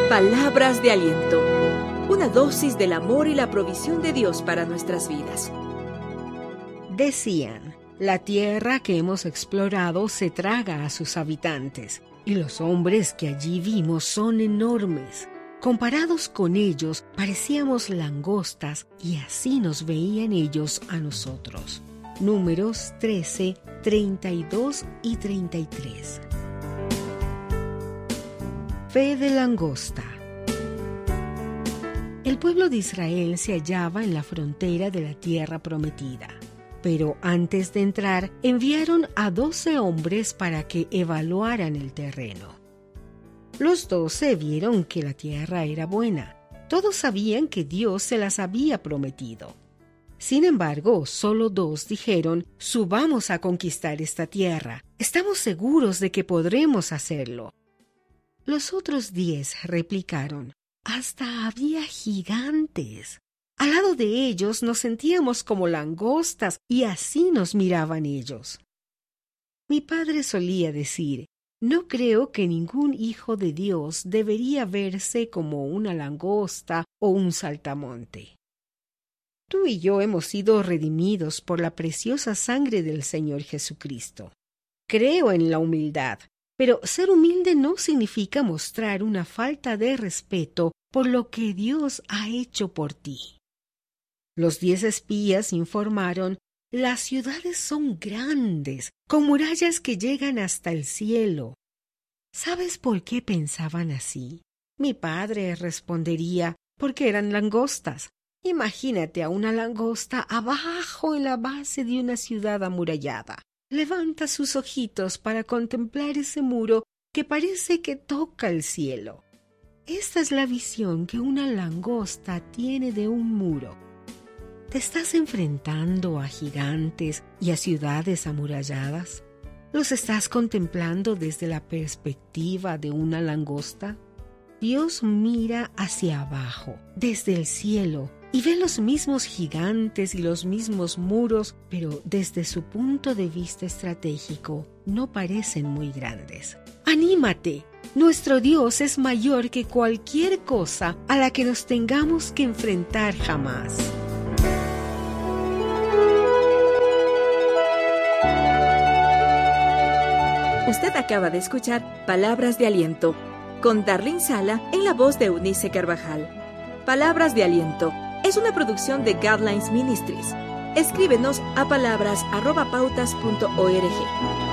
Palabras de aliento. Una dosis del amor y la provisión de Dios para nuestras vidas. Decían, la tierra que hemos explorado se traga a sus habitantes, y los hombres que allí vimos son enormes. Comparados con ellos, parecíamos langostas, y así nos veían ellos a nosotros. Números 13, 32 y 33. Fe de langosta. El pueblo de Israel se hallaba en la frontera de la tierra prometida. Pero antes de entrar, enviaron a 12 hombres para que evaluaran el terreno. Los 12 vieron que la tierra era buena. Todos sabían que Dios se las había prometido. Sin embargo, solo 2 dijeron, subamos a conquistar esta tierra. Estamos seguros de que podremos hacerlo. Los otros 10 replicaron, hasta había gigantes. Al lado de ellos nos sentíamos como langostas y así nos miraban ellos. Mi padre solía decir, no creo que ningún hijo de Dios debería verse como una langosta o un saltamonte. Tú y yo hemos sido redimidos por la preciosa sangre del Señor Jesucristo. Creo en la humildad, pero ser humilde no significa mostrar una falta de respeto por lo que Dios ha hecho por ti. Los 10 espías informaron, las ciudades son grandes, con murallas que llegan hasta el cielo. ¿Sabes por qué pensaban así? Mi padre respondería, porque eran langostas. Imagínate a una langosta abajo en la base de una ciudad amurallada. Levanta sus ojitos para contemplar ese muro que parece que toca el cielo. Esta es la visión que una langosta tiene de un muro. ¿Te estás enfrentando a gigantes y a ciudades amuralladas? ¿Los estás contemplando desde la perspectiva de una langosta? Dios mira hacia abajo, desde el cielo, y ve los mismos gigantes y los mismos muros, pero desde su punto de vista estratégico no parecen muy grandes. ¡Anímate! Nuestro Dios es mayor que cualquier cosa a la que nos tengamos que enfrentar jamás. Usted acaba de escuchar Palabras de Aliento, con Darlene Sala en la voz de Eunice Carvajal. Palabras de Aliento es una producción de Guidelines Ministries. Escríbenos a palabras@pautas.org.